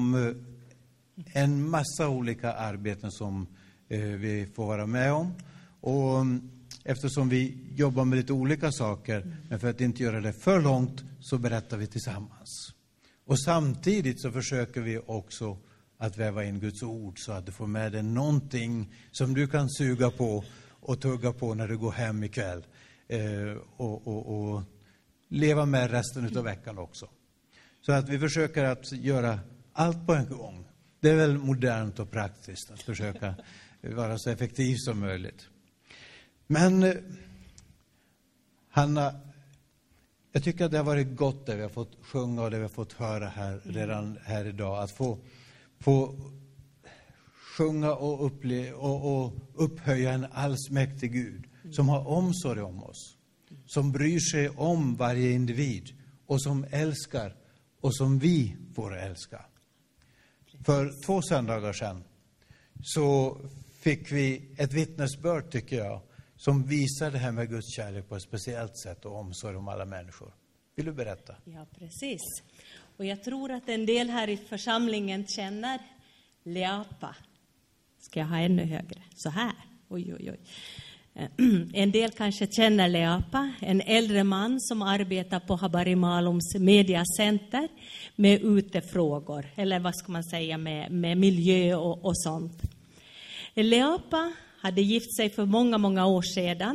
en massa olika arbeten som vi får vara med om. Och eftersom vi jobbar med lite olika saker, men för att inte göra det för långt, så berättar vi tillsammans. Och samtidigt så försöker vi också att väva in Guds ord så att du får med dig någonting som du kan suga på och tugga på när du går hem ikväll. Och leva med resten av veckan också. Så att vi försöker att göra allt på en gång. Det är väl modernt och praktiskt att försöka vara så effektiv som möjligt. Men Hanna, jag tycker att det har varit gott det vi har fått sjunga och det vi har fått höra här redan här idag. Att få sjunga och upphöja en allsmäktig Gud som har omsorg om oss. Som bryr sig om varje individ och som älskar och som vi får älska. För 2 söndagar sedan så fick vi ett vittnesbörd, tycker jag, som visar det här med Guds kärlek på ett speciellt sätt och omsorg om alla människor. Vill du berätta? Ja, precis. Och jag tror att en del här i församlingen känner Leapa. Ska jag ha ännu högre? Så här. Oj, oj, oj. En del kanske känner Leapa, en äldre man som arbetar på Habari Malums mediacenter med utefrågor, eller vad ska man säga, med miljö och sånt. Leapa hade gift sig för många år sedan,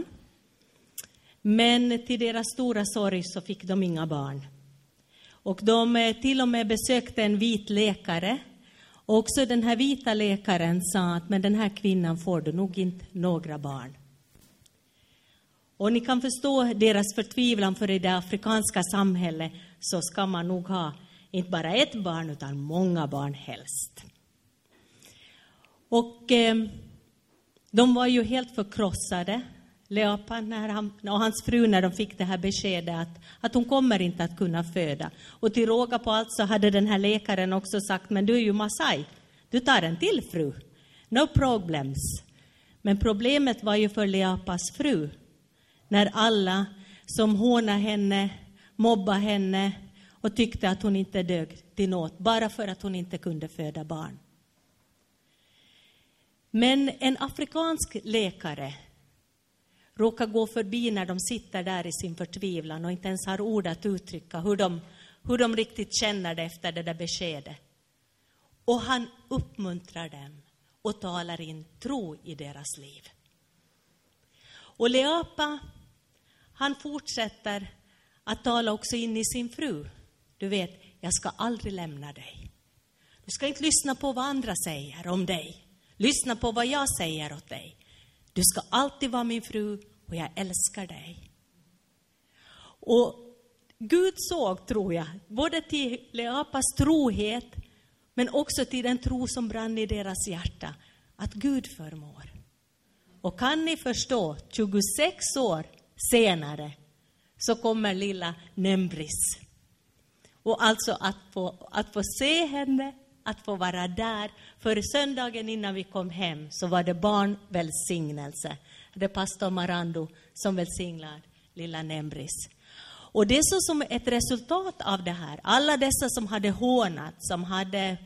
men till deras stora sorg så fick de inga barn. Och de till och med besökte en vit läkare. Och också den här vita läkaren sa att med den här kvinnan får du nog inte några barn. Och ni kan förstå deras förtvivlan, för i det afrikanska samhället så ska man nog ha inte bara ett barn utan många barn helst. Och de var ju helt förkrossade, Leapa och hans fru, när de fick det här beskedet att hon kommer inte att kunna föda. Och till råga på allt så hade den här läkaren också sagt, men du är ju Masai, du tar en till fru. No problems. Men problemet var ju för Leapas fru. När alla som hånade henne, mobbade henne och tyckte att hon inte dög till något, bara för att hon inte kunde föda barn. Men en afrikansk läkare råkar gå förbi när de sitter där i sin förtvivlan och inte ens har ord att uttrycka hur de riktigt känner det efter det där beskedet. Och han uppmuntrar dem och talar in tro i deras liv. Och Leapa, han fortsätter att tala också in i sin fru. Du vet, jag ska aldrig lämna dig. Du ska inte lyssna på vad andra säger om dig. Lyssna på vad jag säger åt dig. Du ska alltid vara min fru och jag älskar dig. Och Gud såg, tror jag, både till Leapas trohet men också till den tro som brann i deras hjärta, att Gud förmår. Och kan ni förstå, 26 år senare så kommer lilla Nembris. Och alltså att få se henne, att få vara där. För söndagen innan vi kom hem så var det barnvälsignelse. Det är pastor Marando som välsignar lilla Nembris. Och det är så som ett resultat av det här. Alla dessa som hade hånat, som hade,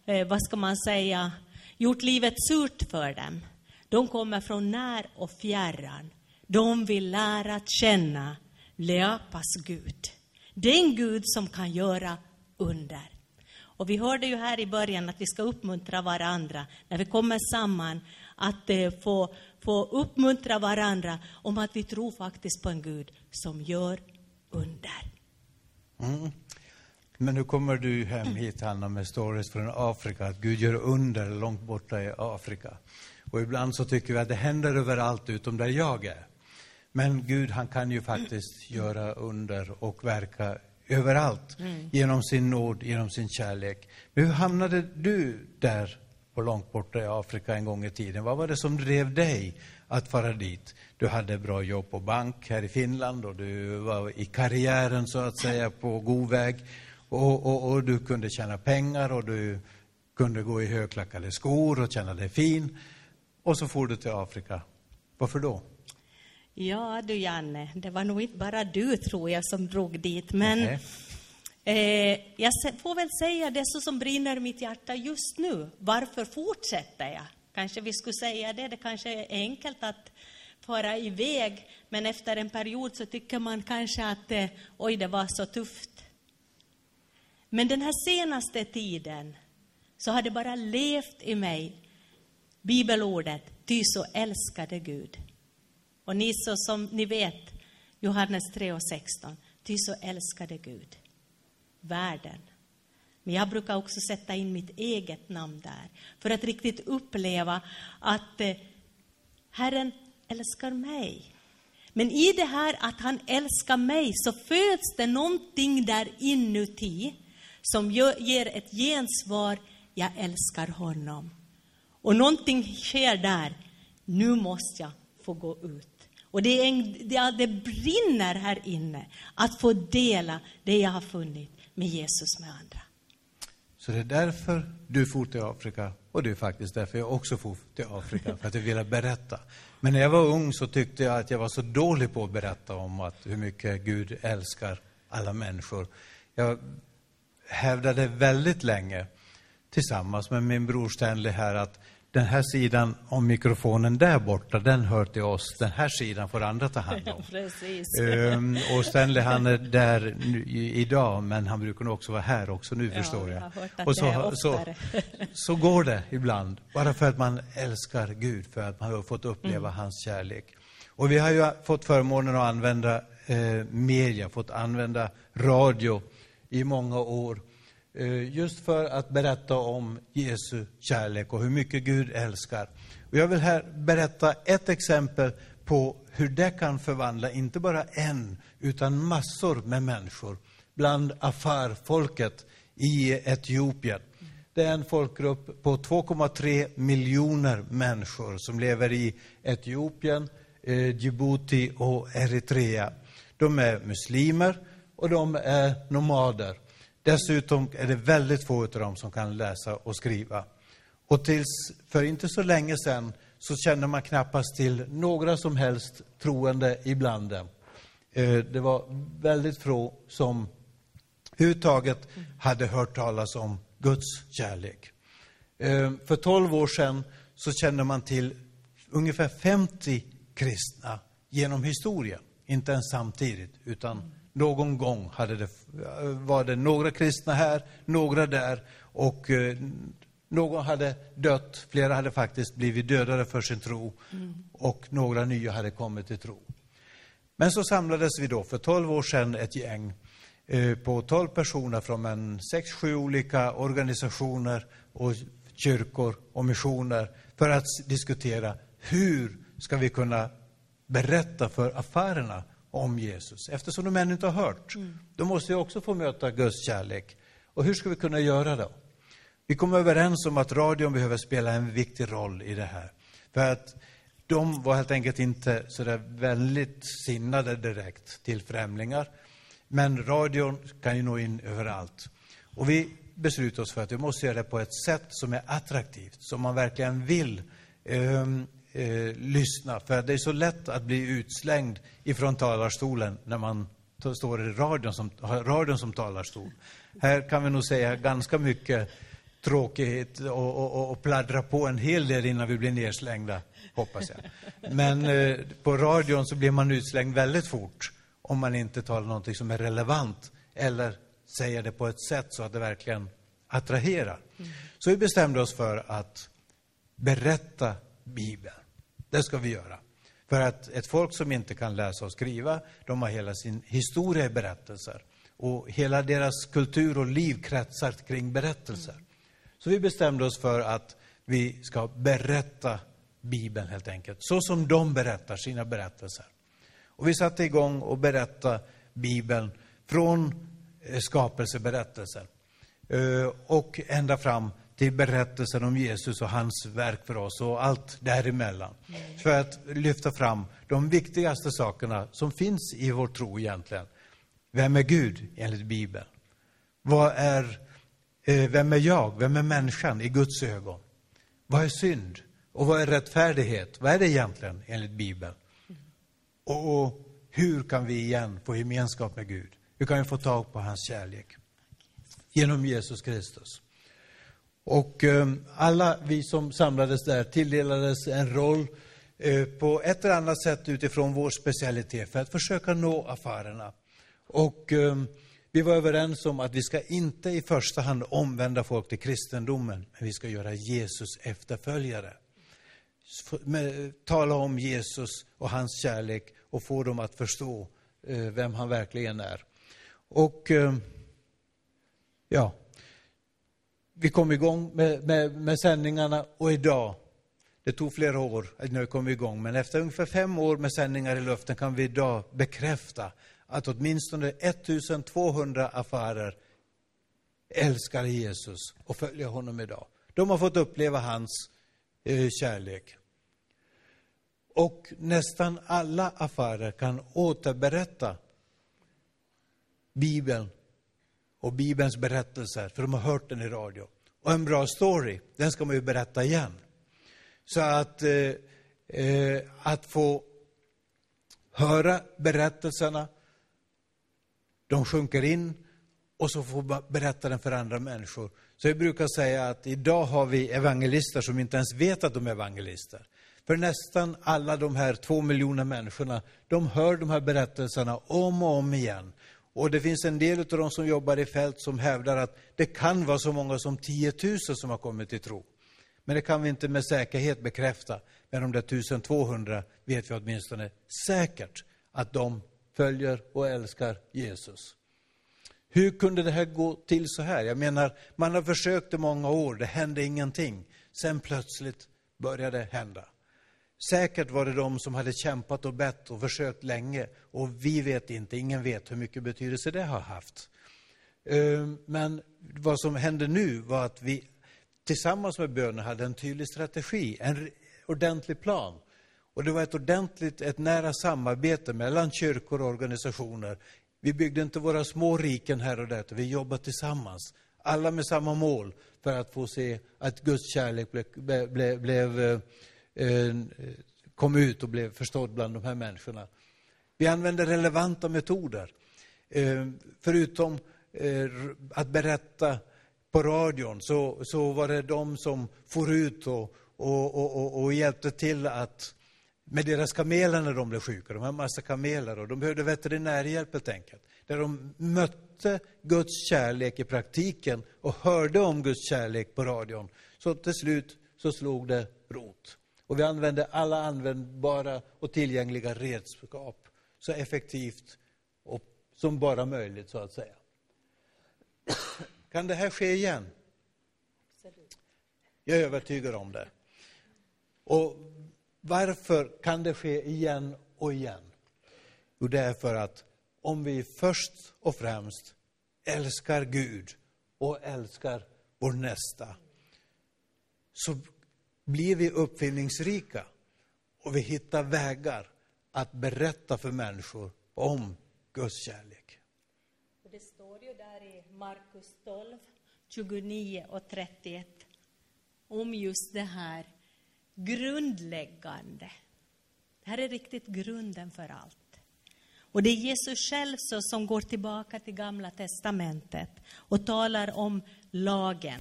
gjort livet surt för dem. De kommer från när och fjärran. De vill lära att känna Leapas Gud. Det är en Gud som kan göra under. Och vi hörde ju här i början att vi ska uppmuntra varandra när vi kommer samman. Att få uppmuntra varandra om att vi tror faktiskt på en Gud som gör under. Mm. Men nu kommer du hem hit, Hanna, med stories från Afrika. Att Gud gör under långt borta i Afrika. Och ibland så tycker vi att det händer överallt utom där jag är. Men Gud, han kan ju faktiskt göra under och verka överallt. Genom sin nåd, genom sin kärlek. Men hur hamnade du där och långt borta i Afrika en gång i tiden? Vad var det som drev dig att fara dit? Du hade bra jobb på bank här i Finland och du var i karriären så att säga på god väg. Och du kunde tjäna pengar och du kunde gå i högklackade skor och känna dig fin. Och så får du till Afrika. Varför då? Ja du Janne, det var nog inte bara du tror jag som drog dit. Men Jag får väl säga det som brinner i mitt hjärta just nu. Varför fortsätter jag? Kanske vi skulle säga det. Det kanske är enkelt att fara iväg. Men efter en period så tycker man kanske att oj, det var så tufft. Men den här senaste tiden så har det bara levt i mig bibelordet, ty så älskade Gud. Och ni så som ni vet, Johannes 3:16, ty så älskade Gud världen. Men jag brukar också sätta in mitt eget namn där. För att riktigt uppleva att Herren älskar mig. Men i det här att han älskar mig så föds det någonting där inuti som ger ett gensvar, jag älskar honom. Och någonting sker där, nu måste jag få gå ut. Och det brinner här inne att få dela det jag har funnit med Jesus med andra. Så det är därför du for till Afrika, och det är faktiskt därför jag också for till Afrika, för att jag ville berätta. Men när jag var ung så tyckte jag att jag var så dålig på att berätta om hur mycket Gud älskar alla människor. Jag hävdade väldigt länge tillsammans med min bror Stanley här att den här sidan om mikrofonen där borta, den hör till oss. Den här sidan får andra ta hand om. Precis. Och Stanley, han är där idag, men han brukar nog också vara här också nu, förstår jag. Och så går det ibland, bara för att man älskar Gud, för att man har fått uppleva hans kärlek. Och vi har ju fått förmånen att använda media, fått använda radio i många år. Just för att berätta om Jesu kärlek och hur mycket Gud älskar. Och jag vill här berätta ett exempel på hur det kan förvandla inte bara en utan massor med människor bland Afar-folket i Etiopien. Det är en folkgrupp på 2,3 miljoner människor som lever i Etiopien, Djibouti och Eritrea. De är muslimer och de är nomader. Dessutom är det väldigt få av dem som kan läsa och skriva. Och tills för inte så länge sedan så känner man knappast till några som helst troende ibland dem. Det var väldigt få som överhuvudtaget hade hört talas om Guds kärlek. För 12 år sedan så kände man till ungefär 50 kristna genom historien. Inte ens samtidigt, utan någon gång var det några kristna här, några där, och någon hade dött. Flera hade faktiskt blivit dödade för sin tro, och några nya hade kommit till tro. Men så samlades vi då för 12 år sedan ett gäng på 12 personer från 6-7 olika organisationer och kyrkor och missioner för att diskutera hur ska vi kunna berätta för afarerna om Jesus. Eftersom de ännu inte har hört, då måste jag också få möta Guds kärlek. Och hur ska vi kunna göra det? Vi kom överens om att radion behöver spela en viktig roll i det här. För att de var helt enkelt inte så där väldigt sinnade direkt till främlingar. Men radion kan ju nå in överallt. Och vi beslutade oss för att vi måste göra det på ett sätt som är attraktivt. Som man verkligen vill lyssna. För det är så lätt att bli utslängd ifrån talarstolen när man står i radion som talarstol. Här kan vi nog säga ganska mycket tråkighet och pladdra på en hel del innan vi blir nedslängda, hoppas jag. Men på radion så blir man utslängd väldigt fort om man inte talar någonting som är relevant eller säger det på ett sätt så att det verkligen attraherar. Så vi bestämde oss för att berätta Bibeln. Det ska vi göra. För att ett folk som inte kan läsa och skriva, de har hela sin historia i berättelser. Och hela deras kultur och liv kretsar kring berättelser. Så vi bestämde oss för att vi ska berätta Bibeln helt enkelt. Så som de berättar sina berättelser. Och vi satte igång och berätta Bibeln från skapelseberättelsen. Och ända fram till berättelsen om Jesus och hans verk för oss och allt däremellan. För att lyfta fram de viktigaste sakerna som finns i vår tro egentligen. Vem är Gud enligt Bibeln? Vem är jag? Vem är människan i Guds ögon? Vad är synd? Och vad är rättfärdighet? Vad är det egentligen enligt Bibeln? Och hur kan vi igen få gemenskap med Gud? Hur kan vi få tag på hans kärlek? genom Jesus Kristus. Och alla vi som samlades där tilldelades en roll på ett eller annat sätt utifrån vår specialitet för att försöka nå affärerna. Och vi var överens om att vi ska inte i första hand omvända folk till kristendomen, men vi ska göra Jesus efterföljare. Tala om Jesus och hans kärlek och få dem att förstå vem han verkligen är. Och vi kom igång med sändningarna, och idag, det tog flera år när vi kom igång, men efter ungefär 5 år med sändningar i luften kan vi idag bekräfta att åtminstone 1200 affärer älskar Jesus och följer honom idag. De har fått uppleva hans kärlek. Och nästan alla affärer kan återberätta Bibeln och Bibelns berättelser, för de har hört den i radio. Och en bra story, den ska man ju berätta igen. Så att få höra berättelserna, de sjunker in, och så får berätta den för andra människor. Så jag brukar säga att idag har vi evangelister som inte ens vet att de är evangelister. För nästan alla de här 2 miljoner människorna, de hör de här berättelserna om och om igen. Och det finns en del av de som jobbar i fält som hävdar att det kan vara så många som 10 000 som har kommit till tro. Men det kan vi inte med säkerhet bekräfta. Men de där 1200 vet vi åtminstone säkert att de följer och älskar Jesus. Hur kunde det här gå till så här? Jag menar, man har försökt i många år, det hände ingenting. Sen plötsligt började det hända. Säkert var det de som hade kämpat och bett och försökt länge. Och vi vet inte, ingen vet hur mycket betydelse det har haft. Men vad som hände nu var att vi tillsammans med bönen hade en tydlig strategi, en ordentlig plan. Och det var ett nära samarbete mellan kyrkor och organisationer. Vi byggde inte våra små riken här och där, utan vi jobbade tillsammans. Alla med samma mål för att få se att Guds kärlek kom ut och blev förstådd bland de här människorna. Vi använde relevanta metoder. Förutom att berätta på radion så var det de som for ut och hjälpte till att med deras kameler när de blev sjuka. De har en massa kameler och de behövde veterinärhjälp helt enkelt. Där de mötte Guds kärlek i praktiken och hörde om Guds kärlek på radion. Så till slut så slog det rot. Och vi använde alla användbara och tillgängliga redskap så effektivt och som bara möjligt, så att säga. Kan det här ske igen? Jag är övertygad om det. Och varför kan det ske igen och igen? Jo, det är för att om vi först och främst älskar Gud och älskar vår nästa, så blir vi uppfinningsrika och vi hittar vägar att berätta för människor om Guds kärlek. Det står ju där i Markus 12, 29 och 31 om just det här grundläggande. Det här är riktigt grunden för allt. Och det är Jesus själv som går tillbaka till Gamla testamentet och talar om lagen.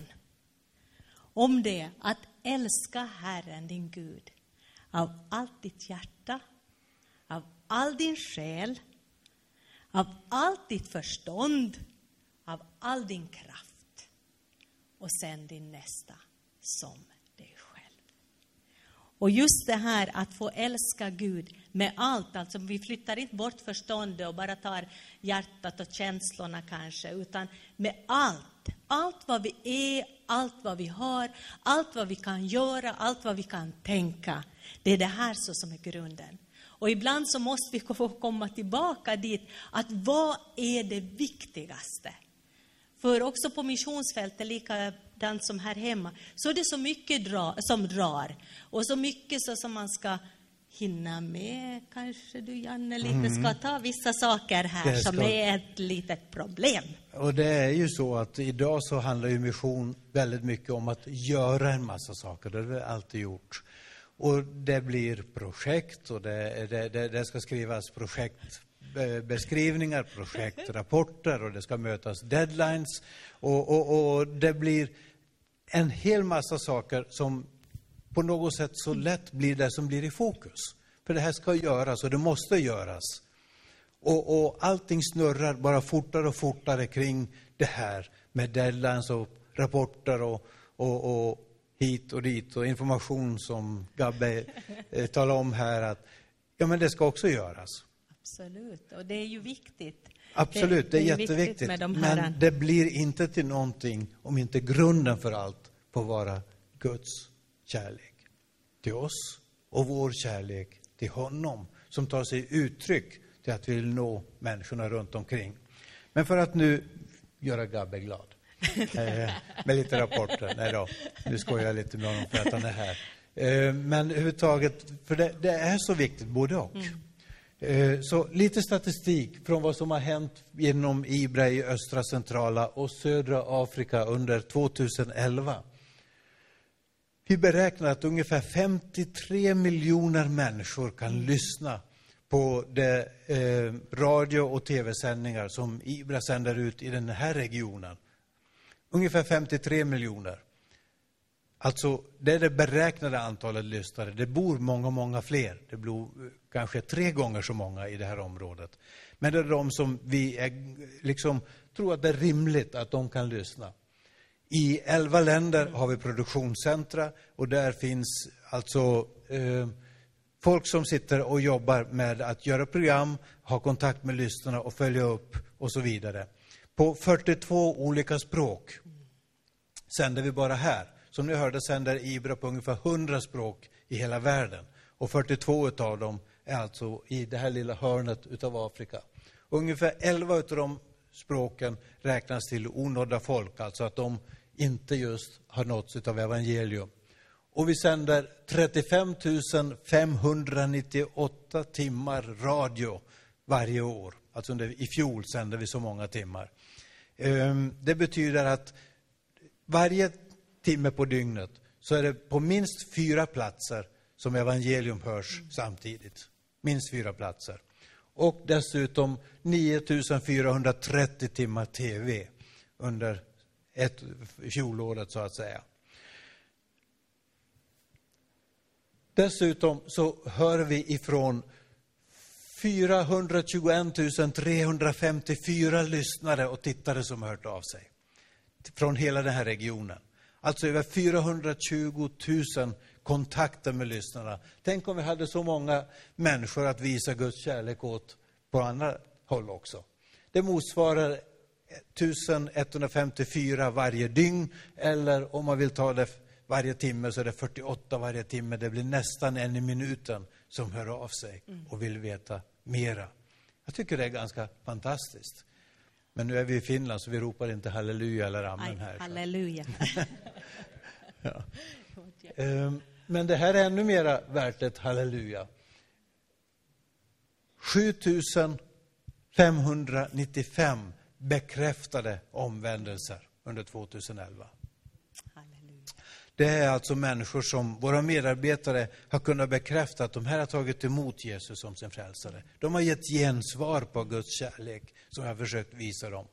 Om det att älska Herren din Gud av allt ditt hjärta, av all din själ, av allt ditt förstånd, av all din kraft. Och sen din nästa som dig själv. Och just det här att få älska Gud med allt. Alltså vi flyttar inte bort förståndet och bara tar hjärtat och känslorna kanske. Utan med allt. Allt vad vi är, allt vad vi har, allt vad vi kan göra, allt vad vi kan tänka. Det är det här som är grunden. Och ibland så måste vi få komma tillbaka dit att vad är det viktigaste? För också på missionsfältet, likadant som här hemma, så är det så mycket som drar. Och så mycket så som man ska hinna med. Kanske du, Janne, lite ska ta vissa saker här som är ett litet problem. Och det är ju så att idag så handlar ju mission väldigt mycket om att göra en massa saker. Det har vi alltid gjort. Och det blir projekt och det ska skrivas projektbeskrivningar, projektrapporter och det ska mötas deadlines. Och det blir en hel massa saker som på något sätt så lätt blir det som blir i fokus. För det här ska göras och det måste göras. Och allting snurrar bara fortare och fortare kring det här med deadlines och rapporter och hit och dit och information som Gabbe talar om här att ja, men det ska också göras. Absolut, och det är ju viktigt. Absolut, det är jätteviktigt. Med de här... Men det blir inte till någonting om inte grunden för allt får vara Guds kärlek till oss och vår kärlek till honom som tar sig uttryck till att vi vill nå människorna runt omkring. Men för att nu göra Gabbe glad med lite rapporter. Nej då, nu skojar jag lite med honom för att han är här. Men överhuvudtaget, för det är så viktigt både och. Så lite statistik från vad som har hänt inom IBRA i östra, centrala och södra Afrika under 2011. Vi beräknar att ungefär 53 miljoner människor kan lyssna på de radio- och tv-sändningar som IBRA sänder ut i den här regionen. Ungefär 53 miljoner. Alltså, det är det beräknade antalet lyssnare. Det bor många fler. Det bor kanske 3 gånger så många i det här området. Men det är de som vi tror att det är rimligt att de kan lyssna. I 11 länder har vi produktionscentra och där finns alltså folk som sitter och jobbar med att göra program, ha kontakt med lyssnarna och följa upp och så vidare. På 42 olika språk sänder vi bara här. Som ni hörde sänder IBRA på ungefär 100 språk i hela världen. Och 42 av dem är alltså i det här lilla hörnet utav Afrika. Ungefär 11 av de språken räknas till onådda folk. Alltså att de inte just har nåtts utav evangelium. Och vi sänder 35 598 timmar radio varje år. Alltså i fjol sände vi så många timmar. Det betyder att varje timme på dygnet så är det på minst 4 platser som evangelium hörs samtidigt. Minst 4 platser. Och dessutom 9430 timmar tv under fjolåret så att säga. Dessutom så hör vi ifrån 421 354 lyssnare och tittare som har hört av sig. Från hela den här regionen. Alltså över 420 000 kontakter med lyssnarna. Tänk om vi hade så många människor att visa Guds kärlek åt på andra håll också. Det motsvarar 1154 varje dygn. Eller om man vill ta det varje timme så är det 48 varje timme. Det blir nästan 1 i minuten som hör av sig och vill veta mera. Jag tycker det är ganska fantastiskt. Men nu är vi i Finland så vi ropar inte halleluja eller amen här. Halleluja. Ja. Men det här är ännu mera värt ett halleluja. 7595 bekräftade omvändelser under 2011. Halleluja. Det är alltså människor som våra medarbetare har kunnat bekräfta att de här har tagit emot Jesus som sin frälsare. De har gett gensvar på Guds kärlek som jag har försökt visa dem.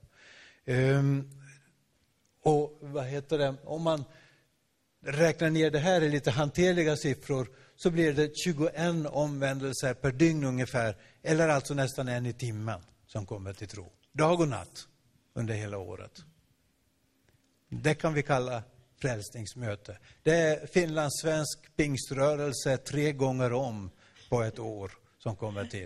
Och om man räknar ner det här i lite hanterliga siffror så blir det 21 omvändelser per dygn ungefär. Eller alltså nästan 1 i timmen som kommer till tro. Dag och natt under hela året. Det kan vi kalla frälsningsmöte. Det är finlandssvensk pingströrelse 3 gånger om på ett år som kommer till.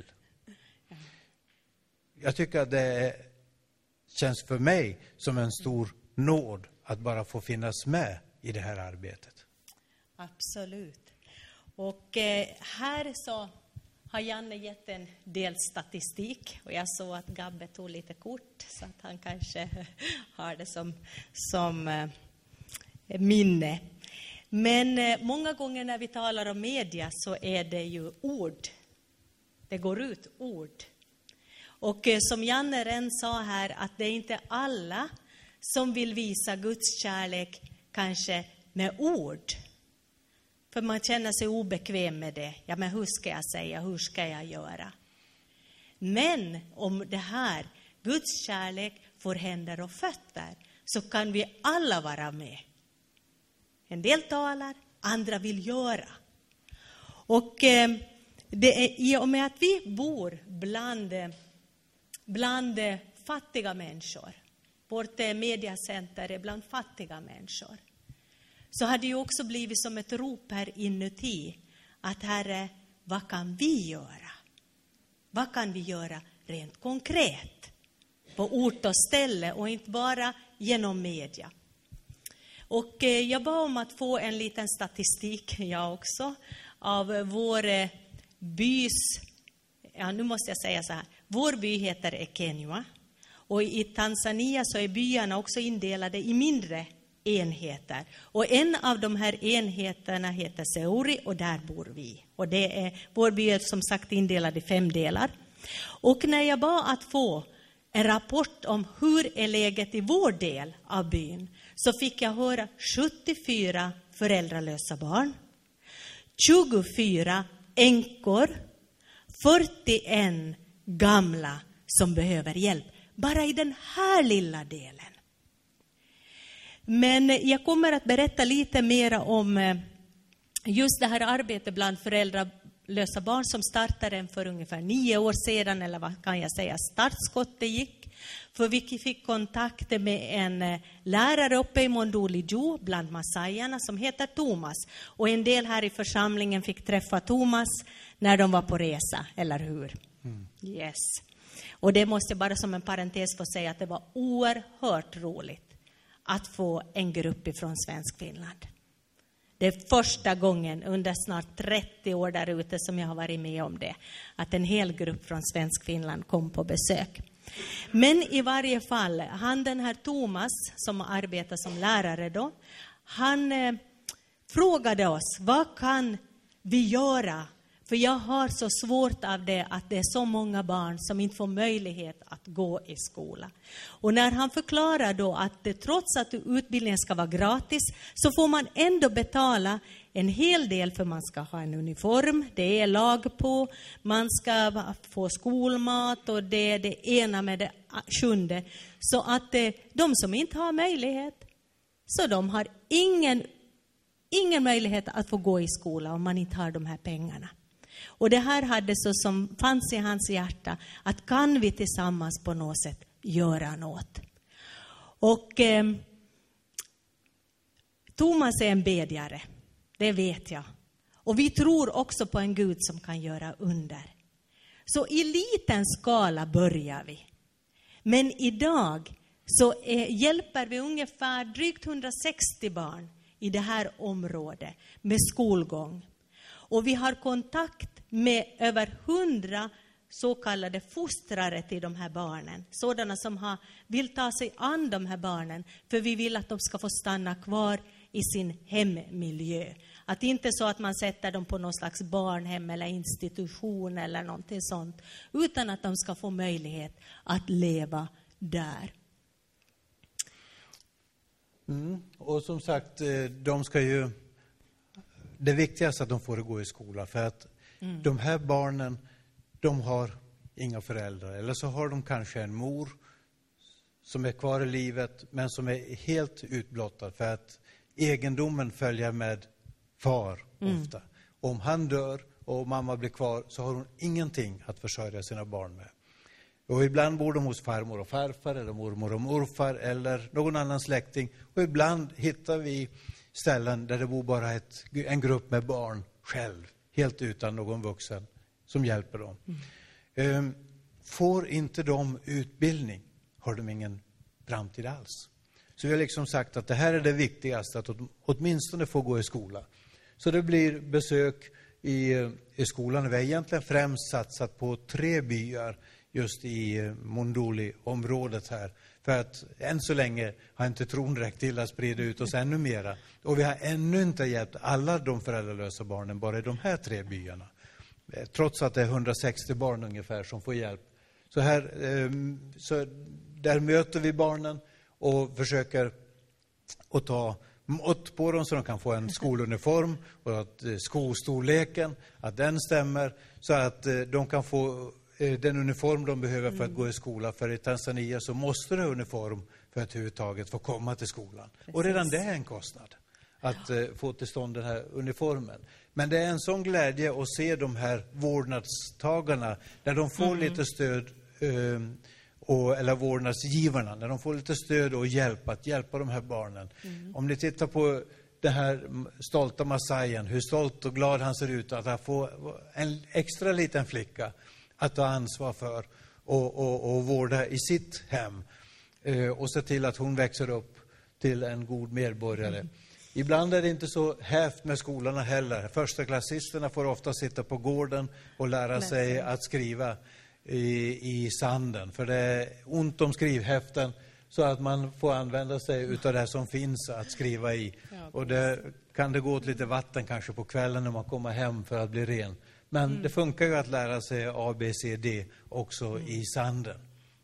Jag tycker att det känns för mig som en stor nåd att bara få finnas med i det här arbetet. Absolut. Och här så har Janne gett en del statistik. Och jag såg att Gabbe tog lite kort så att han kanske har det som minne. Men många gånger när vi talar om media så är det ju ord. Det går ut ord. Och som Janne redan sa här att det är inte alla som vill visa Guds kärlek kanske med ord. För man känner sig obekväm med det. Ja, men hur ska jag säga? Hur ska jag göra? Men om det här, Guds kärlek, får händer och fötter, så kan vi alla vara med. En del talar, andra vill göra. Och det är i och med att vi bor bland fattiga människor. Vårt mediacenter är bland fattiga människor. Så har det ju också blivit som ett rop här inuti. Att Herre, vad kan vi göra? Vad kan vi göra rent konkret? På ort och ställe och inte bara genom media. Och jag bad om att få en liten statistik, jag också, av vår bys, nu måste jag säga så här, vår by heter Ekenua. Och i Tanzania så är byarna också indelade i mindre enheter. Och en av de här enheterna heter Seuri och där bor vi. Och det är, vår by är som sagt indelad i 5 delar. Och när jag bad att få en rapport om hur är läget i vår del av byn, så fick jag höra 74 föräldralösa barn, 24 änkor, 41 gamla som behöver hjälp. Bara i den här lilla delen. Men jag kommer att berätta lite mer om just det här arbetet bland föräldralösa barn som startade för ungefär 9 år sedan, eller vad kan jag säga, startskottet gick. För vi fick kontakt med en lärare uppe i Monduli-Jo bland massajerna som heter Thomas. Och en del här i församlingen fick träffa Thomas när de var på resa, eller hur? Yes. Och det måste jag bara som en parentes få säga att det var oerhört roligt att få en grupp ifrån Svensk Finland. Det är första gången under snart 30 år där ute som jag har varit med om det. Att en hel grupp från Svensk Finland kom på besök. Men i varje fall, den här Thomas som arbetar som lärare då, han frågade oss, vad kan vi göra? För jag har så svårt av det att det är så många barn som inte får möjlighet att gå i skola. Och när han förklarar då att trots att utbildningen ska vara gratis så får man ändå betala en hel del för man ska ha en uniform, det är lag på, man ska få skolmat och det är det ena med det 7. Så att de som inte har möjlighet, så de har ingen möjlighet att få gå i skola om man inte har de här pengarna. Och det här hade så som fanns i hans hjärta, att kan vi tillsammans på något sätt göra något. Och Thomas är en bedjare, det vet jag. Och vi tror också på en Gud som kan göra under. Så i liten skala börjar vi. Men idag så hjälper vi ungefär drygt 160 barn i det här området med skolgång. Och vi har kontakt med över 100 så kallade fostrare till de här barnen. Sådana som vill ta sig an de här barnen. För vi vill att de ska få stanna kvar i sin hemmiljö. Att inte så att man sätter dem på någon slags barnhem eller institution eller någonting sånt. Utan att de ska få möjlighet att leva där. Och som sagt, de ska ju... Det viktigaste är att de får gå i skola. För att de här barnen, de har inga föräldrar. Eller så har de kanske en mor som är kvar i livet men som är helt utblottad. För att egendomen följer med far ofta. Om han dör och mamma blir kvar så har hon ingenting att försörja sina barn med. Och ibland bor de hos farmor och farfar eller mormor och morfar eller någon annan släkting. Och ibland hittar vi ställen där det bor bara en grupp med barn själv. Helt utan någon vuxen som hjälper dem. Får inte de utbildning har de ingen framtid alls. Så vi har liksom sagt att det här är det viktigaste, att åtminstone få gå i skola. Så det blir besök i skolan. Vi har egentligen främst satsat på 3 byar just i Monduli-området här. För att än så länge har inte tron räckt till att sprida ut oss ännu mera. Och vi har ännu inte hjälpt alla de föräldralösa barnen bara i de här 3 byarna. Trots att det är 160 barn ungefär som får hjälp. Så där möter vi barnen och försöker att ta mått på dem så de kan få en skoluniform och att skostorleken, att den stämmer så att de kan få den uniform de behöver för att gå i skola. För i Tanzania så måste du ha uniform för att överhuvudtaget få komma till skolan. Precis. Och redan det är en kostnad att få till stånd den här uniformen. Men det är en sån glädje att se de här vårdnadstagarna när de får lite stöd, eller vårdnadsgivarna, när de får lite stöd och hjälp att hjälpa de här barnen. Om ni tittar på den här stolta Masaien, hur stolt och glad han ser ut att han får en extra liten flicka att ta ansvar för och vårda i sitt hem. Och se till att hon växer upp till en god medborgare. Ibland är det inte så hävt med skolorna heller. Första klassisterna får ofta sitta på gården och lära sig att skriva i sanden. För det är ont om skrivhäften så att man får använda sig utav det som finns att skriva i. Och det kan det gå åt lite vatten kanske på kvällen när man kommer hem för att bli ren. Men det funkar ju att lära sig A, B, C, D också i sanden.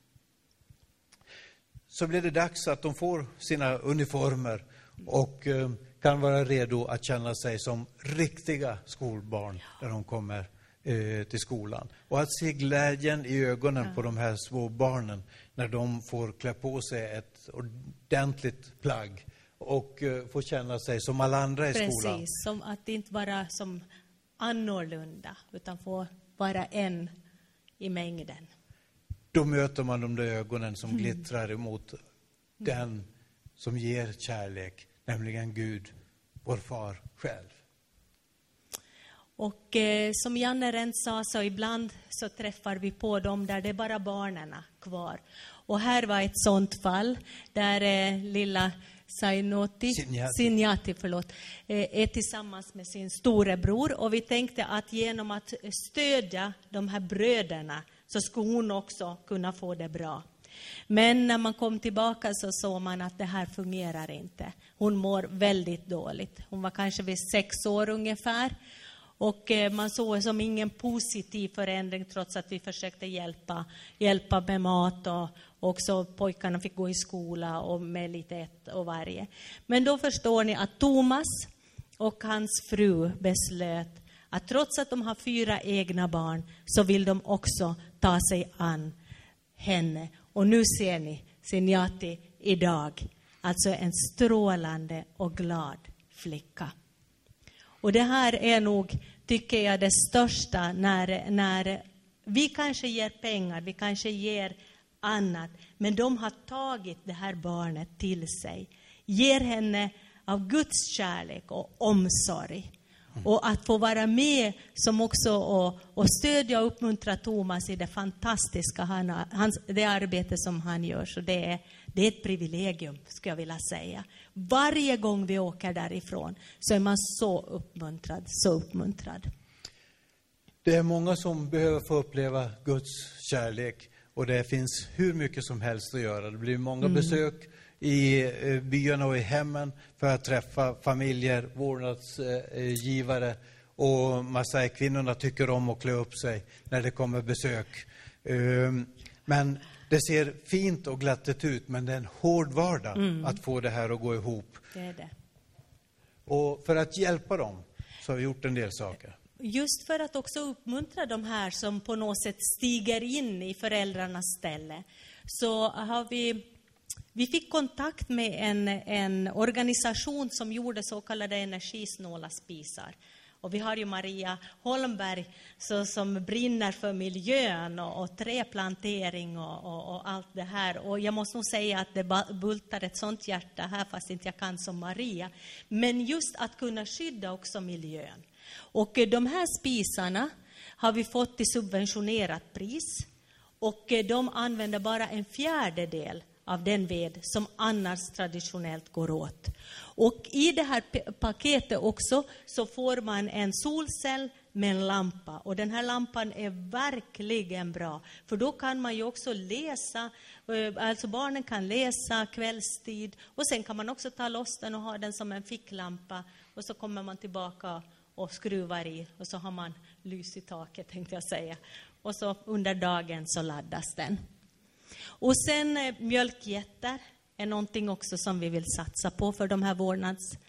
Så blir det dags att de får sina uniformer och kan vara redo att känna sig som riktiga skolbarn när de kommer till skolan. Och att se glädjen i ögonen på de här små barnen när de får klä på sig ett ordentligt plagg och få känna sig som alla andra i skolan. Precis, som att det inte vara som annorlunda utan få vara en i mängden. Då möter man de där ögonen som glittrar emot den som ger kärlek, nämligen Gud, vår far själv. Och som Janne rent sa, så ibland så träffar vi på dem där det är bara barnen kvar. Och här var ett sånt fall där lilla Sinjati är tillsammans med sin storebror. Och vi tänkte att genom att stödja de här bröderna så skulle hon också kunna få det bra. Men när man kom tillbaka så såg man att det här fungerar inte. Hon mår väldigt dåligt. Hon var kanske vid 6 år ungefär. Och man såg som ingen positiv förändring trots att vi försökte hjälpa med mat och också pojkarna fick gå i skola och med lite ett och varje. Men då förstår ni att Thomas och hans fru beslöt att trots att de har 4 egna barn så vill de också ta sig an henne. Och nu ser ni Sinjati idag, alltså en strålande och glad flicka. Och det här är nog, tycker jag, det största när vi kanske ger pengar, vi kanske ger annat. Men de har tagit det här barnet till sig. Ger henne av Guds kärlek och omsorg. Och att få vara med som också och stödja och uppmuntra Thomas i det fantastiska, det arbete som han gör. Så det är ett privilegium, skulle jag vilja säga. Varje gång vi åker därifrån så är man så uppmuntrad. Det är många som behöver få uppleva Guds kärlek. Och det finns hur mycket som helst att göra. Det blir många besök i byarna och i hemmen för att träffa familjer, vårdnadsgivare. Och Masai-kvinnorna tycker om att klä upp sig när det kommer besök. Men det ser fint och glattigt ut, men det är en hård vardag att få det här att gå ihop. Det är det. Och för att hjälpa dem så har vi gjort en del saker. Just för att också uppmuntra de här som på något sätt stiger in i föräldrarnas ställe, så har vi fick kontakt med en organisation som gjorde så kallade energisnåla spisar. Och vi har ju Maria Holmberg som brinner för miljön och träplantering och allt det här. Och jag måste nog säga att det bultar ett sånt hjärta här, fast inte jag kan som Maria. Men just att kunna skydda också miljön. Och de här spisarna har vi fått till subventionerat pris. Och de använder bara 1/4 av den ved som annars traditionellt går åt. Och i det här paketet också så får man en solcell med en lampa. Och den här lampan är verkligen bra. För då kan man ju också läsa, alltså barnen kan läsa kvällstid. Och sen kan man också ta loss den och ha den som en ficklampa. Och så kommer man tillbaka och skruvar i. Och så har man lys i taket, tänkte jag säga. Och så under dagen så laddas den. Och sen mjölkjätter är någonting också som vi vill satsa på för de här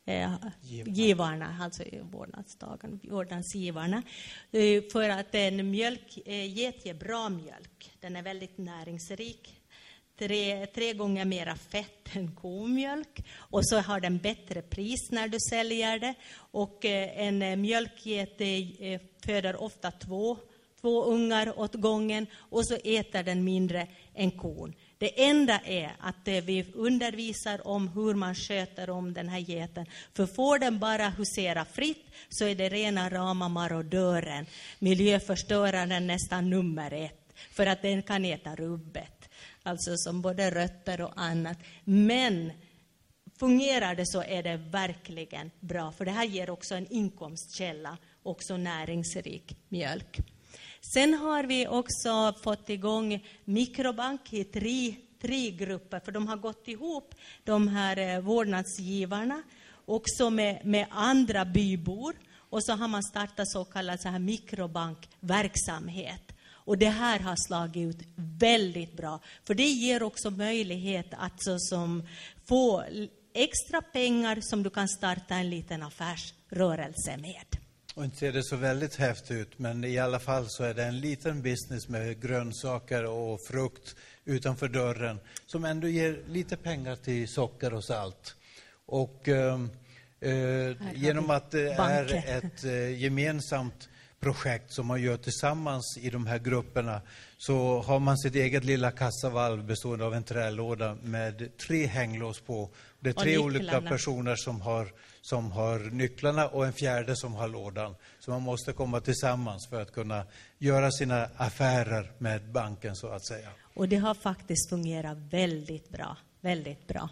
givarna, alltså vårdnadsgivarna, för att en get ger bra mjölk. Den är väldigt näringsrik. 3 gånger mera fett än komjölk, och så har den bättre pris när du säljer det. Och en mjölkget föder ofta två ungar åt gången, och så äter den mindre än kon. Det enda är att vi undervisar om hur man sköter om den här geten. För får den bara husera fritt så är det rena rama marodören, miljöförstöraren nästan nummer 1. För att den kan äta rubbet, alltså som både rötter och annat. Men fungerar det så är det verkligen bra, för det här ger också en inkomstkälla, också näringsrik mjölk. Sen har vi också fått igång mikrobank i 3 grupper, för de har gått ihop, de här vårdnadsgivarna, också med andra bybor. Och så har man startat så kallad så här mikrobankverksamhet. Och det här har slagit ut väldigt bra, för det ger också möjlighet att få extra pengar som du kan starta en liten affärsrörelse med. Och inte ser det så väldigt häftigt ut, men i alla fall så är det en liten business med grönsaker och frukt utanför dörren som ändå ger lite pengar till socker och salt. Och genom att det är ett gemensamt projekt som man gör tillsammans i de här grupperna, så har man sitt eget lilla kassavalv bestående av en trälåda med 3 hänglås på. Det är 3 olika personer som har nycklarna och en fjärde som har lådan. Så man måste komma tillsammans för att kunna göra sina affärer med banken, så att säga. Och det har faktiskt fungerat väldigt bra, väldigt bra.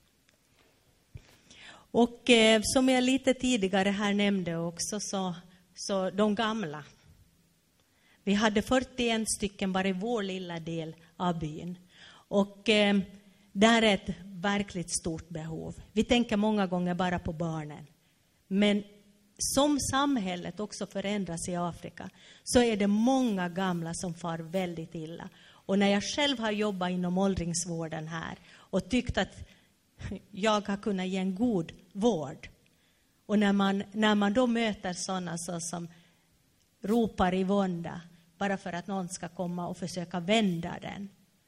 Och som jag lite tidigare här nämnde också, så de gamla. Vi hade 41 stycken bara i vår lilla del av byn. Och där är ett verkligt stort behov. Vi tänker många gånger bara på barnen. Men som samhället också förändras i Afrika, så är det många gamla som far väldigt illa. Och när jag själv har jobbat inom åldringsvården här och tyckt att jag har kunnat ge en god vård. Och när man då möter sådana som ropar i vånda bara för att någon ska komma och försöka vända den.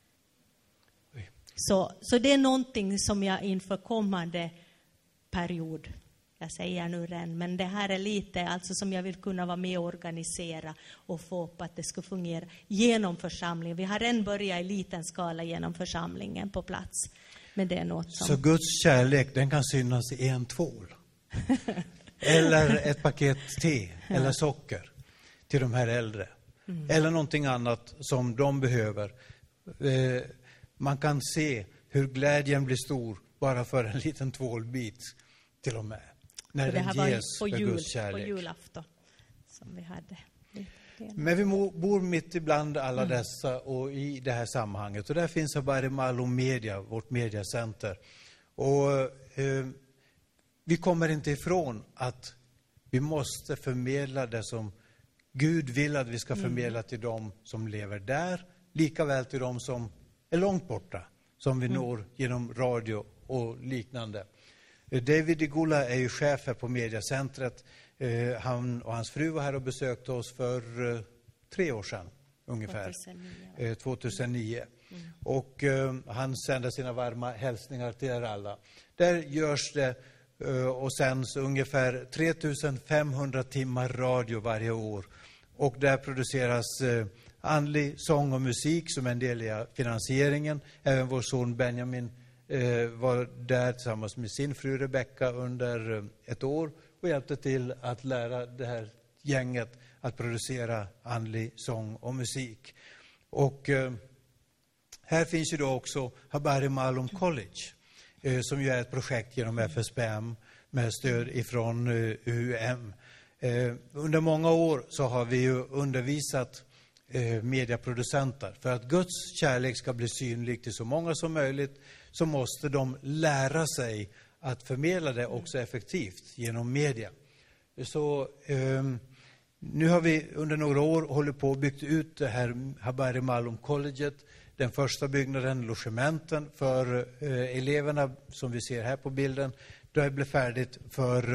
Så det är någonting som jag inför kommande period, jag säger nu redan, men det här är lite alltså som jag vill kunna vara med och organisera och få upp att det ska fungera genom församlingen. Vi har redan börjat i liten skala genom församlingen på plats. Men det är något som... Så Guds kärlek, den kan synas i en tvål. Eller ett paket te eller socker till de här äldre. Eller någonting annat som de behöver. Man kan se hur glädjen blir stor bara för en liten tvålbit till och med. När den ges för Guds kärlek. På julafton som vi hade. Men vi bor mitt ibland alla dessa och i det här sammanhanget. Och där finns Habari Malum Media, vårt mediacenter. Och vi kommer inte ifrån att vi måste förmedla det som Gud vill att vi ska förmedla till dem som lever där. Lika väl till dem som är långt borta, som vi når genom radio och liknande. David Igula är ju chef här på mediacentret. Han och hans fru var här och besökte oss för 3 år sedan ungefär. 2009. Och han sänder sina varma hälsningar till er alla. Där görs det och sänds ungefär 3500 timmar radio varje år. Och där produceras andlig sång och musik som en del i finansieringen. Även vår son Benjamin var där tillsammans med sin fru Rebecca under ett år och hjälpte till att lära det här gänget att producera andlig sång och musik. Och här finns ju då också Habari Malum College som ju är ett projekt genom FSPM med stöd ifrån UM. Under många år så har vi ju undervisat medieproducenter. För att Guds kärlek ska bli synlig till så många som möjligt så måste de lära sig att förmedla det också effektivt genom media. Så nu har vi under några år hållit på och byggt ut det här Habari Malum Colleget. Den första byggnaden, logementen för eleverna som vi ser här på bilden, Det blev färdigt för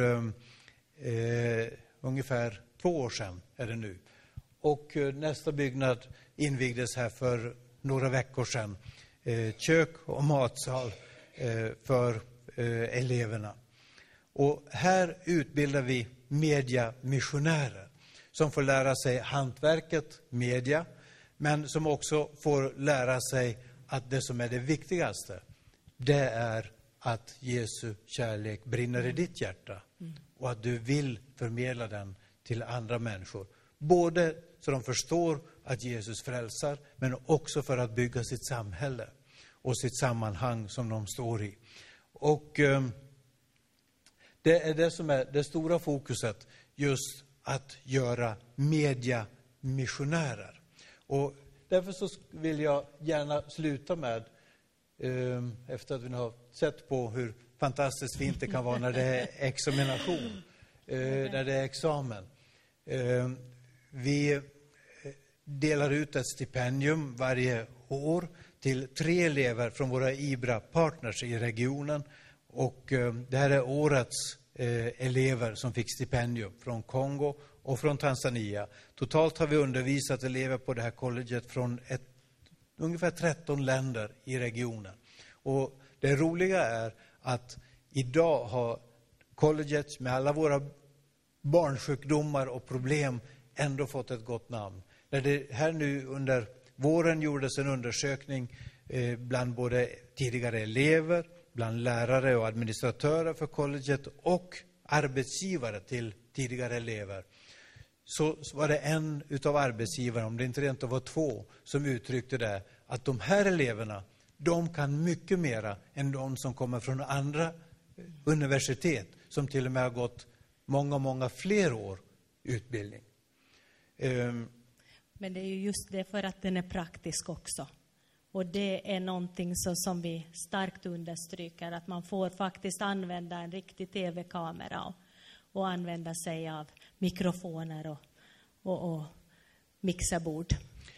ungefär 2 år sedan är det nu. Och nästa byggnad invigdes här för några veckor sedan. Kök och matsal för eleverna. Och här utbildar vi mediamissionärer som får lära sig hantverket, media, men som också får lära sig att det som är det viktigaste, det är att Jesu kärlek brinner i ditt hjärta och att du vill förmedla den till andra människor. Både så de förstår att Jesus frälsar, men också för att bygga sitt samhälle och sitt sammanhang som de står i. Och det är det som är det stora fokuset, just att göra mediamissionärer. Och därför så vill jag gärna sluta med, efter att vi har sett på hur fantastiskt fint det kan vara när det är examination, när det är examen. Vi delar ut ett stipendium varje år till 3 elever från våra IBRA-partners i regionen. Och det här är årets elever som fick stipendium från Kongo och från Tanzania. Totalt har vi undervisat elever på det här colleget från ungefär 13 länder i regionen. Och det roliga är att idag har colleget med alla våra barnsjukdomar och problem ändå fått ett gott namn. När det här nu under våren gjordes en undersökning bland både tidigare elever, bland lärare och administratörer för colleget och arbetsgivare till tidigare elever, så var det en utav arbetsgivarna, om det inte rent var 2, som uttryckte det, att de här eleverna, de kan mycket mera än de som kommer från andra universitet, som till och med har gått många fler år utbildning. Men det är ju just det, för att den är praktisk också. Och det är någonting som vi starkt understryker, att man får faktiskt använda en riktig tv-kamera och använda sig av mikrofoner och mixerbord.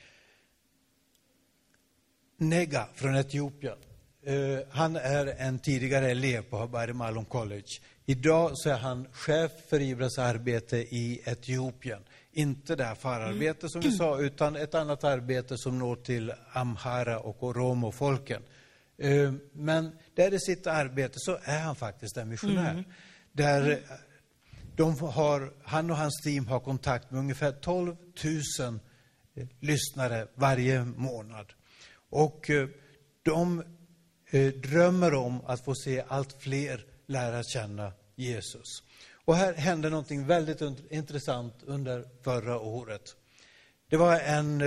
Nega från Etiopien. Han är en tidigare elev på Habari Malum College. Idag så är han chef för IBRAs arbete i Etiopien. Inte det här förarbete som vi sa, utan ett annat arbete som når till Amhara och Oromo-folken. Men där i sitt arbete så är han faktiskt en missionär. Där han och hans team har kontakt med ungefär 12 000 lyssnare varje månad. Och de drömmer om att få se allt fler lära känna Jesus. Och här hände någonting väldigt intressant under förra året. Det var en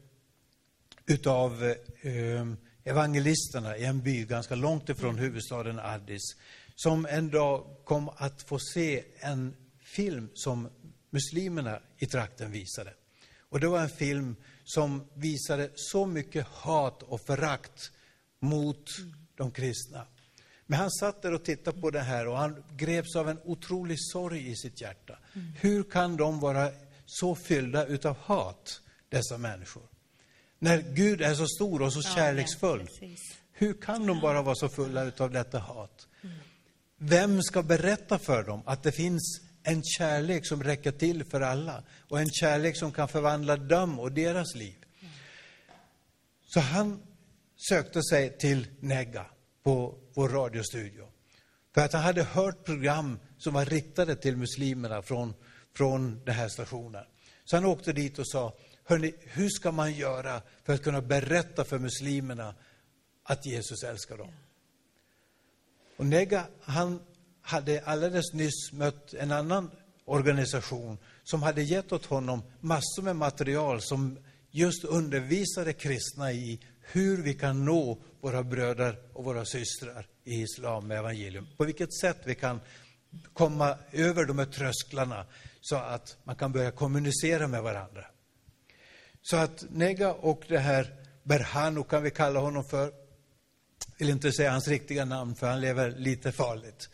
utav evangelisterna i en by ganska långt ifrån huvudstaden Addis, som en dag kom att få se en film som muslimerna i trakten visade. Och det var en film som visade så mycket hat och förakt mot de kristna. Men han satt där och tittade på det här och han greps av en otrolig sorg i sitt hjärta. Hur kan de vara så fyllda utav hat, dessa människor? När Gud är så stor och så kärleksfull. Hur kan de bara vara så fulla utav detta hat? Vem ska berätta för dem att det finns en kärlek som räcker till för alla? Och en kärlek som kan förvandla dem och deras liv. Så han sökte sig till Nega på vår radiostudio. För att han hade hört program som var riktade till muslimerna från den här stationen. Så han åkte dit och sa, hörni, hur ska man göra för att kunna berätta för muslimerna att Jesus älskar dem? Och Nega, han hade alldeles nyss mött en annan organisation som hade gett åt honom massor med material som just undervisade kristna i hur vi kan nå våra bröder och våra systrar i islam med evangelium. På vilket sätt vi kan komma över de här trösklarna så att man kan börja kommunicera med varandra. Så att Nega och det här Berhanu, kan vi kalla honom för, vill inte säga hans riktiga namn för han lever lite farligt.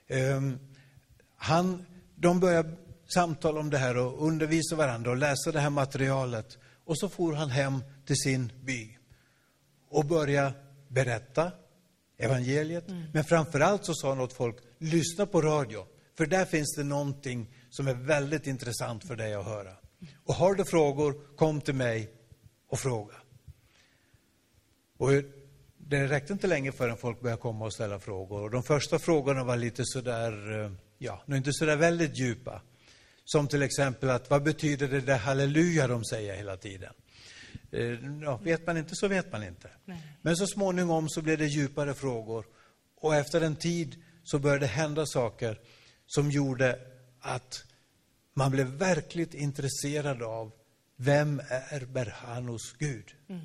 De börjar samtala om det här och undervisa varandra och läsa det här materialet. Och så for han hem till sin by och börja berätta evangeliet. Men framförallt så sa han åt folk, lyssna på radio. För där finns det någonting som är väldigt intressant för dig att höra. Och har du frågor, kom till mig och fråga. Och det räckte inte länge förrän folk började komma och ställa frågor. Och de första frågorna var lite sådär, nu inte sådär väldigt djupa. Som till exempel att vad betyder det där halleluja de säger hela tiden? Vet man inte så vet man inte. Nej. Men så småningom så blev det djupare frågor. Och efter en tid så började det hända saker som gjorde att man blev verkligt intresserad av vem är Berhanos Gud? Mm.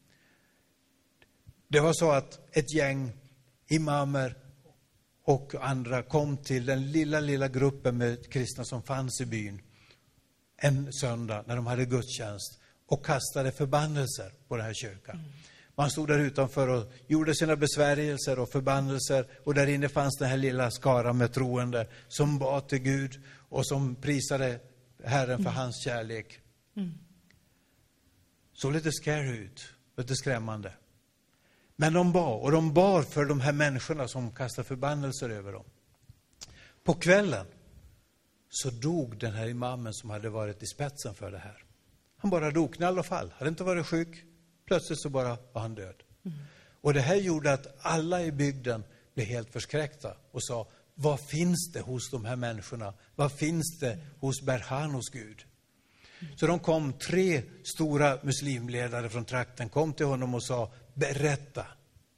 Det var så att ett gäng imamer och andra kom till den lilla gruppen med kristna som fanns i byn en söndag när de hade gudstjänst och kastade förbannelser på den här kyrkan. Mm. Man stod där utanför och gjorde sina besvärjelser och förbannelser, och där inne fanns den här lilla skaran med troende som bad till Gud och som prisade Herren för hans kärlek. Mm. Så lite scary ut, lite skrämmande. Men de bar för de här människorna som kastade förbannelser över dem. På kvällen så dog den här imamen som hade varit i spetsen för det här. Han bara dog, knall och fall. Hade inte varit sjuk. Plötsligt så bara var han död. Mm. Och det här gjorde att alla i bygden blev helt förskräckta och sa, vad finns det hos de här människorna? Vad finns det hos Berhanos Gud? Mm. Så de kom 3 stora muslimledare från trakten, kom till honom och sa, berätta.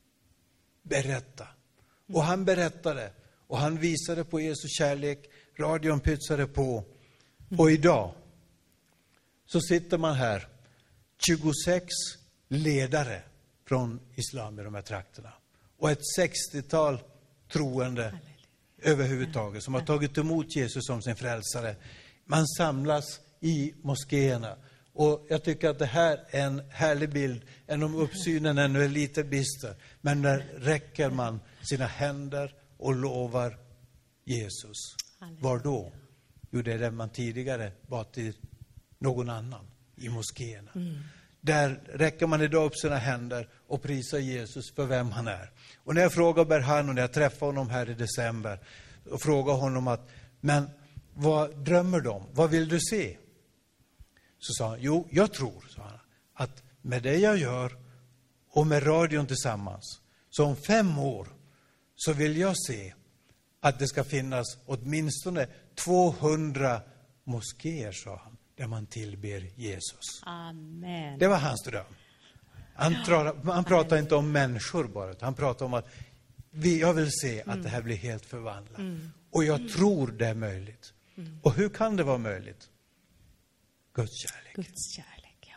Och han berättade. Och han visade på Jesu kärlek. Radion pytsade på. Och idag så sitter man här. 26 ledare från islam i de här trakterna. Och ett 60-tal troende överhuvudtaget som har tagit emot Jesus som sin frälsare. Man samlas i moskéerna. Och jag tycker att det här är en härlig bild, även om uppsynen ännu är lite bister. Men där räcker man sina händer och lovar Jesus. Var då? Jo, det är det man tidigare bad till någon annan i moskéerna. Mm. Där räcker man idag upp sina händer och prisar Jesus för vem han är. Och när jag frågar Berhano, när jag träffar honom här i december, och frågar honom att, men vad drömmer de? Vad vill du se? Så sa han, jo, jag tror, sa han, att med det jag gör och med radion tillsammans, så om 5 år så vill jag se att det ska finnas åtminstone 200 moskéer, sa han, där man tillber Jesus. Amen. Det var hans dröm. Han pratar inte om människor bara, han pratar om att jag vill se att det här blir helt förvandlat. Mm. Och jag tror det är möjligt. Mm. Och hur kan det vara möjligt? Guds kärlek. Guds kärlek, ja.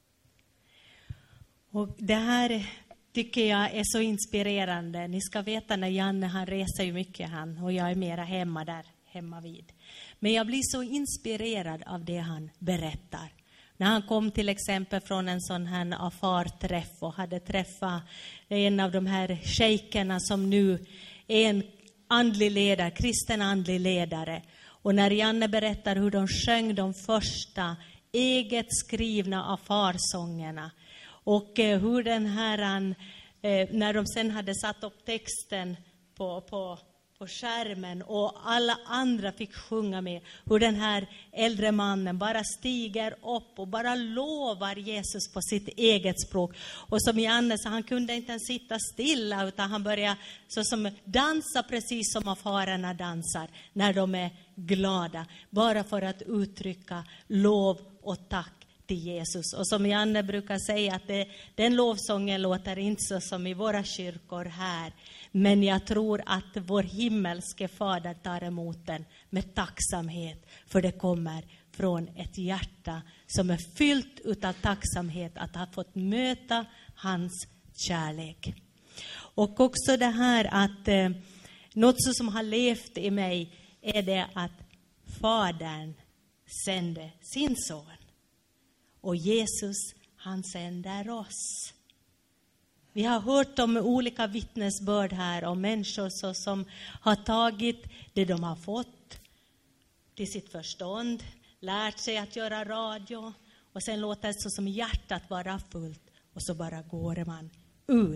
Och det här tycker jag är så inspirerande. Ni ska veta när Janne, han reser ju mycket han, och jag är mera hemma vid. Men jag blir så inspirerad av det han berättar. När han kom till exempel från en sån här afarträff och hade träffat en av de här shejkerna som nu är en andlig ledare, kristen andlig ledare. Och när Janne berättar hur de sjöng de första eget skrivna afarsångerna. Och hur den här, när de sen hade satt upp texten på skärmen och alla andra fick sjunga med, hur den här äldre mannen bara stiger upp och bara lovar Jesus på sitt eget språk. Och som Janne sa, han kunde inte ens sitta stilla, utan han började så som dansa precis som afarerna dansar när de är glada, bara för att uttrycka lov och tack till Jesus. Och som Janne brukar säga, att den lovsången låter inte så som i våra kyrkor här. Men jag tror att vår himmelske fader tar emot den med tacksamhet. För det kommer från ett hjärta som är fyllt utav tacksamhet att ha fått möta hans kärlek. Och också det här att något som har levt i mig är det att fadern sände sin son. Och Jesus, han sänder oss. Vi har hört om olika vittnesbörd här om människor som har tagit det de har fått till sitt förstånd, lärt sig att göra radio och sen låter det så som hjärtat vara fullt och så bara går man ut.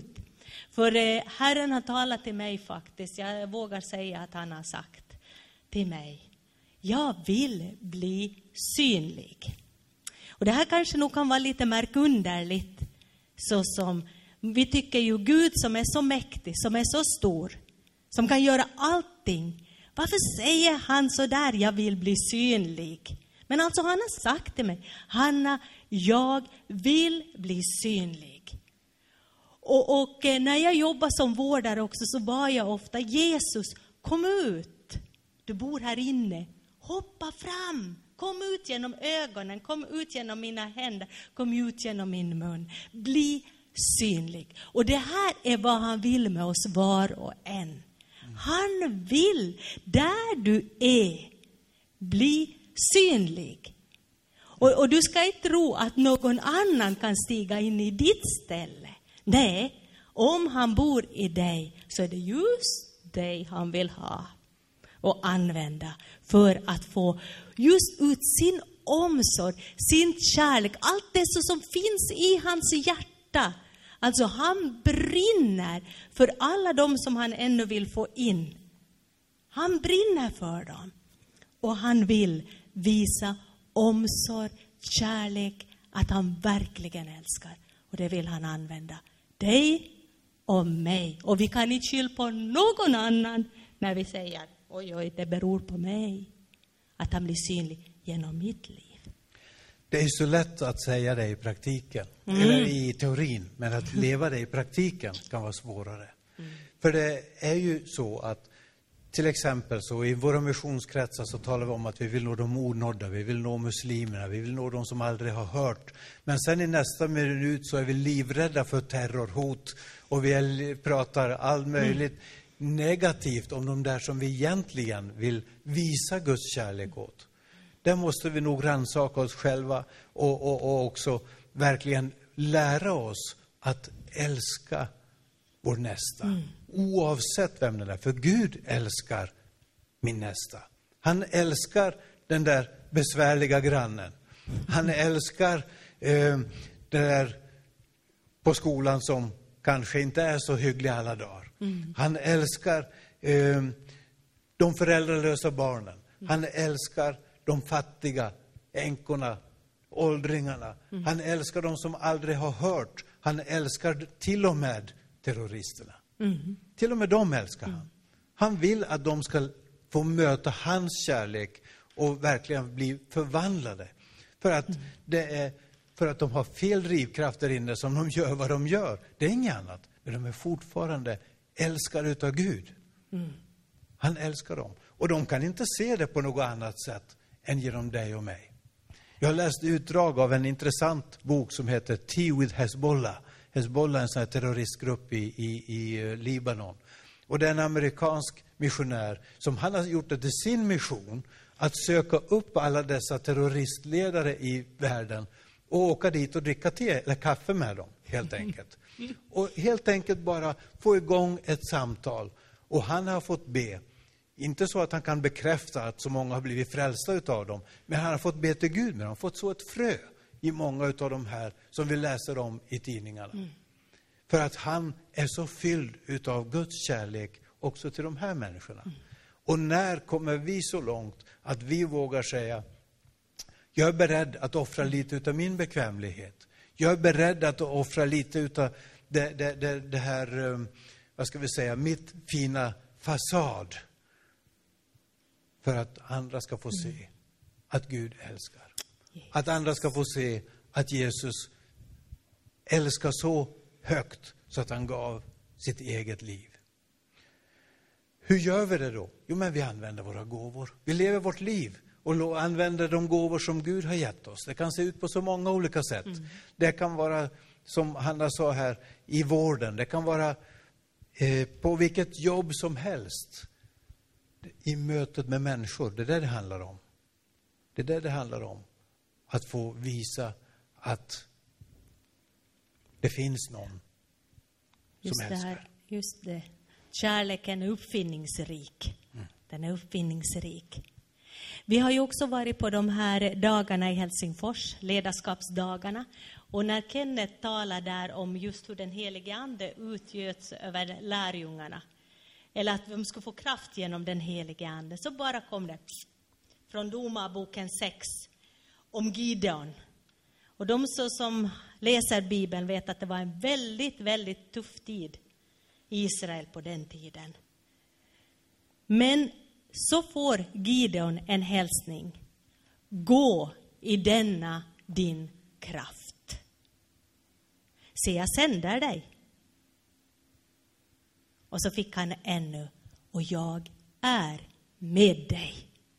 För Herren har talat till mig faktiskt. Jag vågar säga att han har sagt till mig: jag vill bli synlig. Och det här kanske nog kan vara lite märkunderligt. Så som vi tycker ju Gud som är så mäktig, som är så stor, som kan göra allting. Varför säger han så där, jag vill bli synlig? Men alltså han har sagt till mig: Hanna, jag vill bli synlig. Och när jag jobbar som vårdare också så var jag ofta: Jesus, kom ut. Du bor här inne. Hoppa fram. Kom ut genom ögonen. Kom ut genom mina händer. Kom ut genom min mun. Bli synlig. Och det här är vad han vill med oss var och en. Han vill, där du är, bli synlig. Och du ska inte tro att någon annan kan stiga in i ditt ställe. Nej, om han bor i dig så är det just dig han vill ha och använda för att få just ut sin omsorg, sin kärlek, allt det som finns i hans hjärta. Alltså han brinner för alla de som han ännu vill få in. Han brinner för dem. Och han vill visa omsorg, kärlek, att han verkligen älskar. Och det vill han använda dig och mig. Och vi kan inte skylla på någon annan när vi säger: oj, det beror på mig. Att han blir synlig genom mitt liv. Det är så lätt att säga det i praktiken, eller i teorin, men att leva det i praktiken kan vara svårare. För det är ju så att till exempel så i våra missionskretsar så talar vi om att vi vill nå de onådda, vi vill nå muslimerna, vi vill nå de som aldrig har hört. Men sen i nästa minut så är vi livrädda för terrorhot och vi pratar allt möjligt negativt om de där som vi egentligen vill visa Guds kärlek åt. Där måste vi nog rannsaka oss själva och också verkligen lära oss att älska vår nästa. Oavsett vem det är. För Gud älskar min nästa. Han älskar den där besvärliga grannen. Han älskar det där på skolan som kanske inte är så hygglig alla dagar. Han älskar de föräldralösa barnen. Han älskar de fattiga, änkorna, åldringarna. Han älskar de som aldrig har hört. Han älskar till och med terroristerna. Till och med dem älskar han. Han vill att de ska få möta hans kärlek och verkligen bli förvandlade. För att de har fel drivkraft där inne som de gör vad de gör. Det är inget annat. Men de är fortfarande älskade utav Gud. Han älskar dem. Och de kan inte se det på något annat sätt än genom dig och mig. Jag har läst utdrag av en intressant bok som heter Tea with Hezbollah. Hezbollah är en sån här terroristgrupp i Libanon. Och det är en amerikansk missionär som han har gjort det till sin mission att söka upp alla dessa terroristledare i världen och åka dit och dricka te eller kaffe med dem, helt enkelt. Och helt enkelt bara få igång ett samtal. Och han har fått be. Inte så att han kan bekräfta att så många har blivit frälsta utav dem. Men han har fått be till Gud. Men han har fått så ett frö i många utav de här som vi läser om i tidningarna. För att han är så fylld utav Guds kärlek också till de här människorna. Och när kommer vi så långt att vi vågar säga: jag är beredd att offra lite utav min bekvämlighet. Jag är beredd att offra lite utav det här, vad ska vi säga, mitt fina fasad. För att andra ska få se att Gud älskar. Att andra ska få se att Jesus älskar så högt så att han gav sitt eget liv. Hur gör vi det då? Jo, men vi använder våra gåvor. Vi lever vårt liv och använder de gåvor som Gud har gett oss. Det kan se ut på så många olika sätt. Det kan vara, som Hanna sa här, i vården. Det kan vara på vilket jobb som helst. I mötet med människor. Det är det det handlar om. Det är det handlar om. Att få visa att det finns någon som älskar. Just det. Kärleken är uppfinningsrik. Den är uppfinningsrik. Vi har ju också varit på de här dagarna i Helsingfors, ledarskapsdagarna. Och när Kenneth talar där om just hur den helige ande utgöts över lärjungarna, eller att de skulle få kraft genom den helige ande, så bara kom det från Domarboken 6 om Gideon. Och de som läser Bibeln vet att det var en väldigt, väldigt tuff tid i Israel på den tiden. Men så får Gideon en hälsning: gå i denna din kraft. Se, jag sänder dig. Och så fick han ännu: och jag är med dig.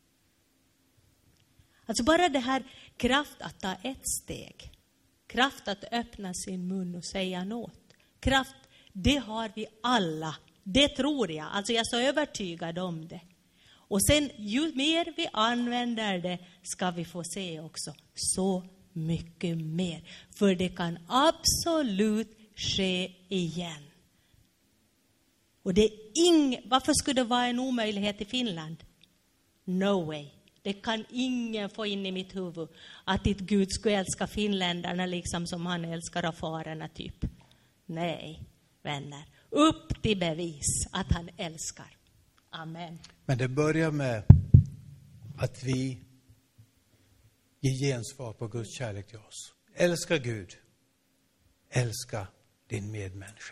Alltså bara det här, kraft att ta ett steg. Kraft att öppna sin mun och säga något. Kraft, det har vi alla. Det tror jag. Alltså jag är så övertygad om det. Och sen ju mer vi använder det ska vi få se också så mycket mer. För det kan absolut ske igen. Och det är varför skulle det vara en omöjlighet i Finland? No way. Det kan ingen få in i mitt huvud att ditt Gud skulle älska finländarna liksom som han älskar afarerna typ. Nej, vänner. Upp till bevis att han älskar. Amen. Men det börjar med att vi ger gensvar på Guds kärlek till oss. Älska Gud. Älska din medmänniska.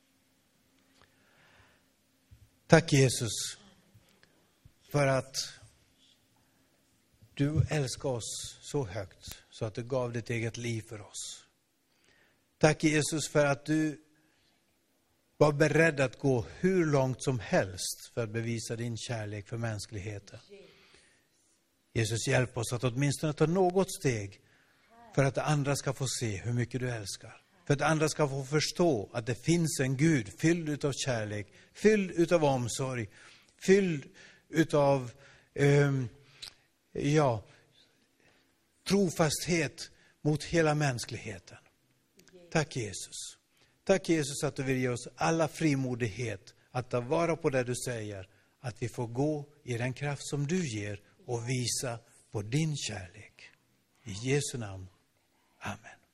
Tack Jesus för att du älskar oss så högt så att du gav ditt eget liv för oss. Tack Jesus för att du var beredd att gå hur långt som helst för att bevisa din kärlek för mänskligheten. Jesus, hjälp oss att åtminstone ta något steg för att andra ska få se hur mycket du älskar. För att andra ska få förstå att det finns en Gud fylld utav kärlek, fylld utav omsorg, fylld utav trofasthet mot hela mänskligheten. Tack Jesus. Tack Jesus att du vill ge oss alla frimodighet att ta vara på det du säger. Att vi får gå i den kraft som du ger och visa på din kärlek. I Jesu namn. Amen.